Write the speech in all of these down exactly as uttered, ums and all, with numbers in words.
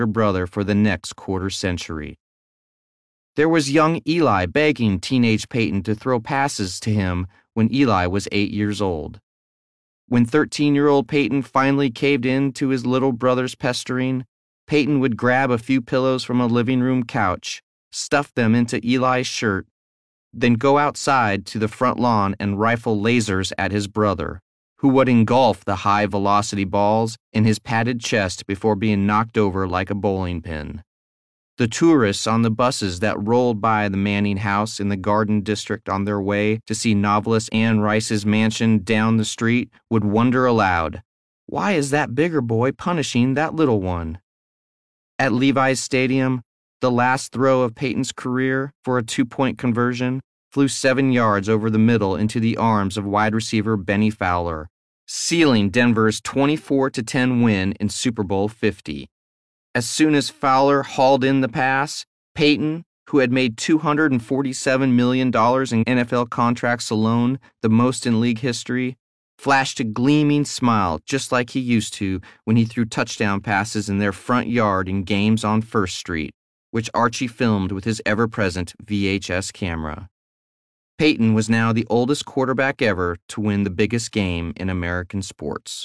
brother for the next quarter century. There was young Eli begging teenage Peyton to throw passes to him when Eli was eight years old. When thirteen-year-old Peyton finally caved in to his little brother's pestering, Peyton would grab a few pillows from a living room couch, stuff them into Eli's shirt, then go outside to the front lawn and rifle lasers at his brother, who would engulf the high-velocity balls in his padded chest before being knocked over like a bowling pin. The tourists on the buses that rolled by the Manning house in the Garden District on their way to see novelist Anne Rice's mansion down the street would wonder aloud, why is that bigger boy punishing that little one? At Levi's Stadium, the last throw of Peyton's career for a two-point conversion flew seven yards over the middle into the arms of wide receiver Benny Fowler, sealing Denver's twenty-four to ten win in Super Bowl fifty. As soon as Fowler hauled in the pass, Peyton, who had made two hundred forty-seven million dollars in N F L contracts alone, the most in league history, flashed a gleaming smile just like he used to when he threw touchdown passes in their front yard in games on First Street, which Archie filmed with his ever-present V H S camera. Peyton was now the oldest quarterback ever to win the biggest game in American sports.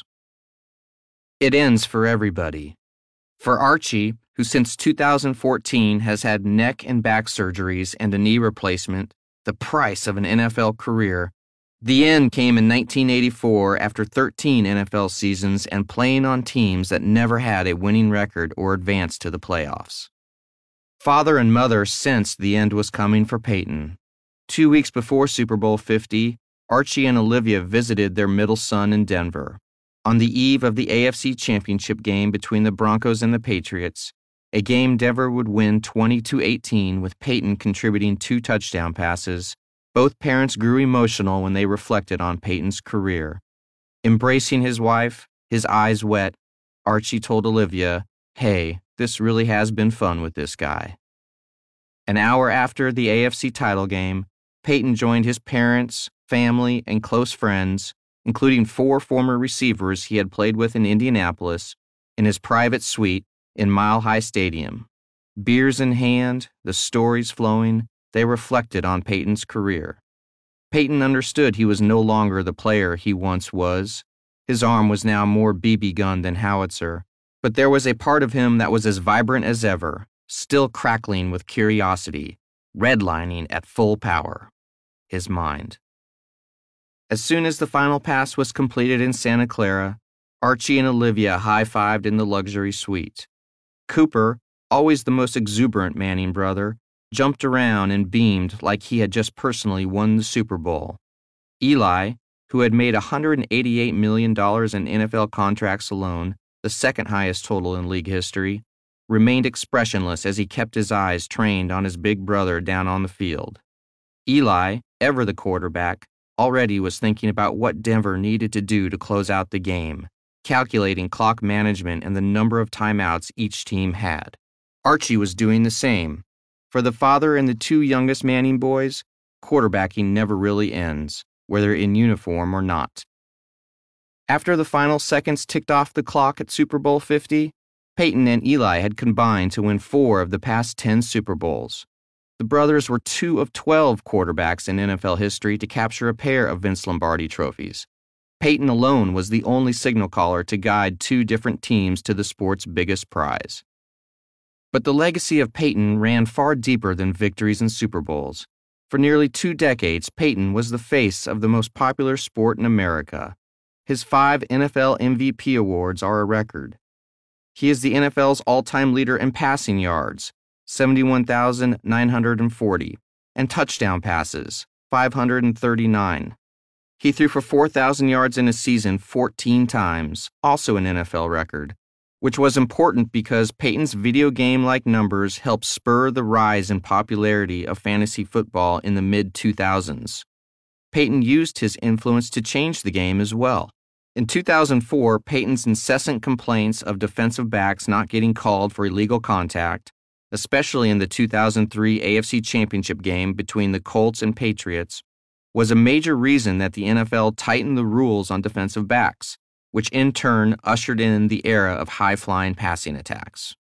It ends for everybody. For Archie, who since two thousand fourteen has had neck and back surgeries and a knee replacement, the price of an N F L career, the end came in nineteen eighty-four after thirteen N F L seasons and playing on teams that never had a winning record or advanced to the playoffs. Father and mother sensed the end was coming for Peyton. Two weeks before Super Bowl fifty, Archie and Olivia visited their middle son in Denver. On the eve of the A F C Championship game between the Broncos and the Patriots, a game Denver would win twenty to eighteen with Peyton contributing two touchdown passes, both parents grew emotional when they reflected on Peyton's career. Embracing his wife, his eyes wet, Archie told Olivia, "Hey, this really has been fun with this guy." An hour after the A F C title game, Peyton joined his parents, family, and close friends, including four former receivers he had played with in Indianapolis, in his private suite in Mile High Stadium. Beers in hand, the stories flowing, they reflected on Peyton's career. Peyton understood he was no longer the player he once was. His arm was now more B B gun than howitzer, but there was a part of him that was as vibrant as ever, still crackling with curiosity, redlining at full power. His mind. As soon as the final pass was completed in Santa Clara, Archie and Olivia high-fived in the luxury suite. Cooper, always the most exuberant Manning brother, jumped around and beamed like he had just personally won the Super Bowl. Eli, who had made one hundred eighty-eight million dollars in N F L contracts alone, the second highest total in league history, remained expressionless as he kept his eyes trained on his big brother down on the field. Eli, ever the quarterback, already was thinking about what Denver needed to do to close out the game, calculating clock management and the number of timeouts each team had. Archie was doing the same. For the father and the two youngest Manning boys, quarterbacking never really ends, whether in uniform or not. After the final seconds ticked off the clock at Super Bowl fifty, Peyton and Eli had combined to win four of the past ten Super Bowls. The brothers were two of twelve quarterbacks in N F L history to capture a pair of Vince Lombardi trophies. Peyton alone was the only signal caller to guide two different teams to the sport's biggest prize. But the legacy of Peyton ran far deeper than victories and Super Bowls. For nearly two decades, Peyton was the face of the most popular sport in America. His five N F L M V P awards are a record. He is the N F L's all-time leader in passing yards, seventy-one thousand nine hundred forty, and touchdown passes, five hundred thirty-nine. He threw for four thousand yards in a season fourteen times, also an N F L record, which was important because Peyton's video game-like numbers helped spur the rise in popularity of fantasy football in the mid two thousands. Peyton used his influence to change the game as well. In two thousand four, Peyton's incessant complaints of defensive backs not getting called for illegal contact, especially in the two thousand three A F C Championship game between the Colts and Patriots, was a major reason that the N F L tightened the rules on defensive backs, which in turn ushered in the era of high-flying passing attacks.